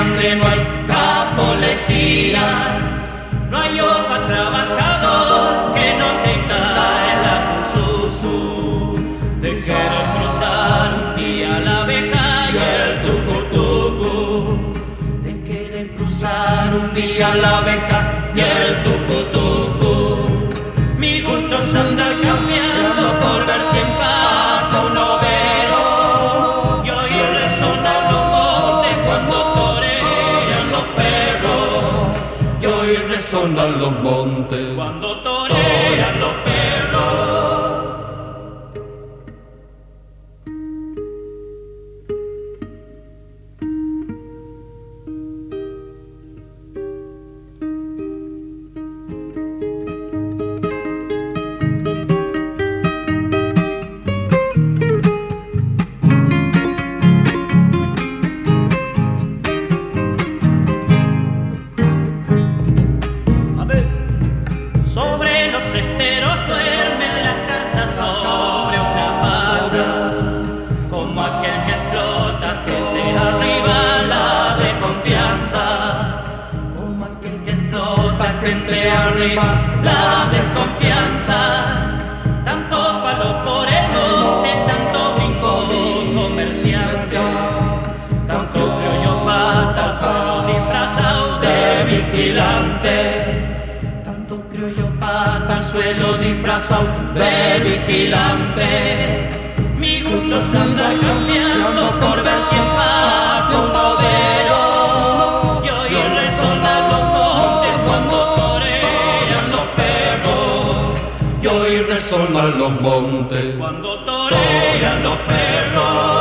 grande no hay policía, no hay otro trabajador que no tenga la cruz de querer cruzar un día la abeja y el tucutucu, de querer cruzar un día la abeja y el tucutucu. Mi gusto es andar cambiando por ver si pasa un overo y oírle sonar los montes cuando torean los perros, y oírle sonar los montes cuando torean los perros. Sobre los esteros duermen las garzas sobre una barra, como aquel que explota gente arriba la de confianza, como aquel que explota gente arriba la desconfianza. Tanto palo por el monte, tanto brinco comerciante, tanto criollo pata al suelo disfrazado de vigilante, criollo pata al suelo disfrazado de vigilante. Mi gusto es andar cambiando por ver si pasa un overo y oírle sonar los montes cuando torean los perros, y oírle sonar los montes cuando torean los perros.